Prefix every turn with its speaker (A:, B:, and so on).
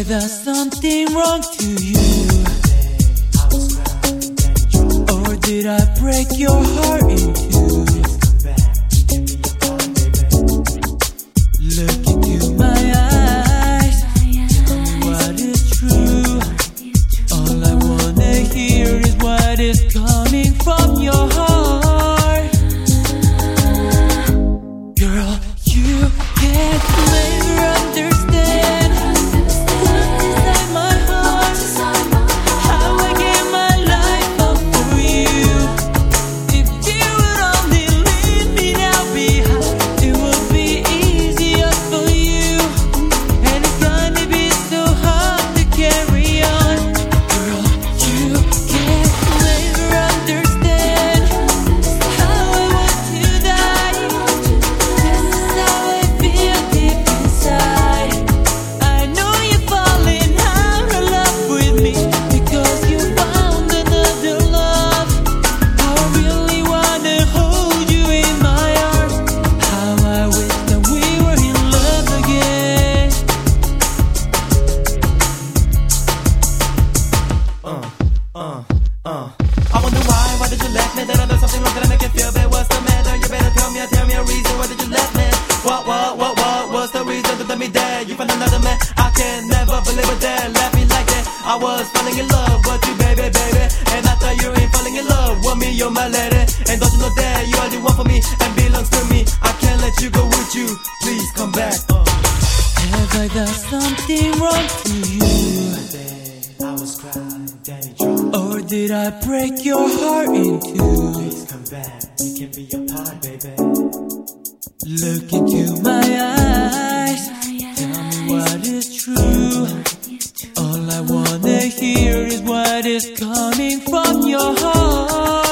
A: I done something wrong to you? Or did I break your heart in two? Look into my eyes, tell me what is true. All I wanna hear is what is coming from your heart. Girl, you can't never understand what's inside my heart, how I gave my life up for you. If you would only leave me now behind, it would be easier for you. And it's gonna be so hard to carry on. Girl, you can't never understand how I want to die. This is how I feel deep inside. I know you're falling out of love with me because you found another love. How I really wanna hold you in my arms. How I wish that we were in love again.
B: I wonder why did you let me? Did I do something wrong? Did I make you feel bad? What's the matter? You better tell me a reason. Why did you let me? What was the reason to let me there? You found another man? I can never believe it there. Left me like that. I was falling in love with you, baby. And I thought you ain't falling in love with me, you're my lady. And don't you know that you are the one for me and belongs to me? I can't let you go with you. Please come back.
A: Have I done something wrong to you?
B: I was crying, Danny drunk.
A: Or did I break your heart in two?
B: Please come back. We can be apart, baby.
A: Look into my eyes, tell me what is true. All I wanna hear is what is coming from your heart.